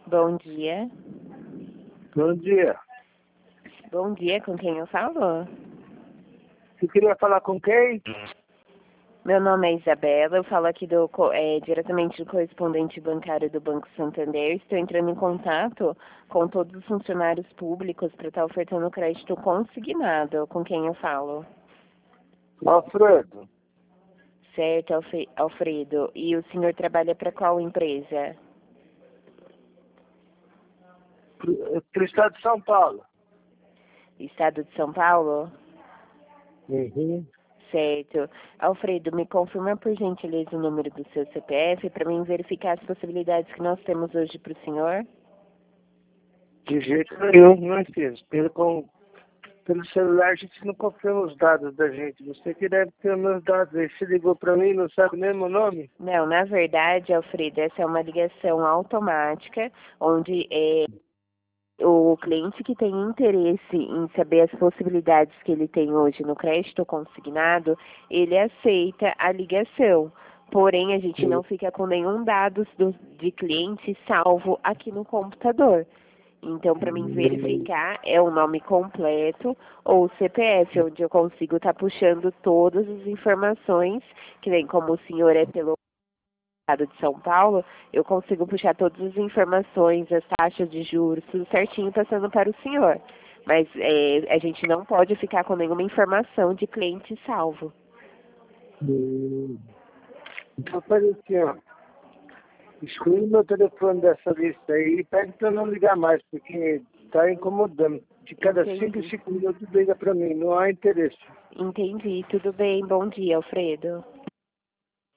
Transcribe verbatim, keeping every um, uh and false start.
Bom dia. Bom dia. Bom dia, com quem eu falo? Você queria falar com quem? Meu nome é Isabela, eu falo aqui do, co- é, diretamente do correspondente bancário do Banco Santander. Estou entrando em contato com todos os funcionários públicos para estar ofertando crédito consignado. Com quem eu falo? Alfredo. Certo, Alfe- Alfredo. E o senhor trabalha para qual empresa? Para o estado de São Paulo. Estado de São Paulo? Uhum. Certo. Alfredo, me confirma por gentileza o número do seu C P F para mim verificar as possibilidades que nós temos hoje para o senhor? De jeito nenhum, não fiz. Pelo, com, pelo celular a gente não confirma os dados da gente. Você que deve ter os meus dados aí. Você ligou para mim, não sabe nem meu nome? Não, na verdade, Alfredo, essa é uma ligação automática, onde é, o cliente que tem interesse em saber as possibilidades que ele tem hoje no crédito consignado, ele aceita a ligação. Porém, a gente não fica com nenhum dados do, de cliente salvo aqui no computador. Então, para mim verificar, é o nome completo ou o C P F, onde eu consigo estar puxando todas as informações, que nem como o senhor é pelo Estado de São Paulo, eu consigo puxar todas as informações, as taxas de juros, tudo certinho passando para o senhor. Mas é, a gente não pode ficar com nenhuma informação de cliente salvo. Hum. Então faz assim, ó. Exclui meu telefone dessa lista aí e pede para não ligar mais, porque está incomodando. De cada cinco Entendi. em cinco minutos liga para mim, não há interesse. Entendi. Tudo bem. Bom dia, Alfredo.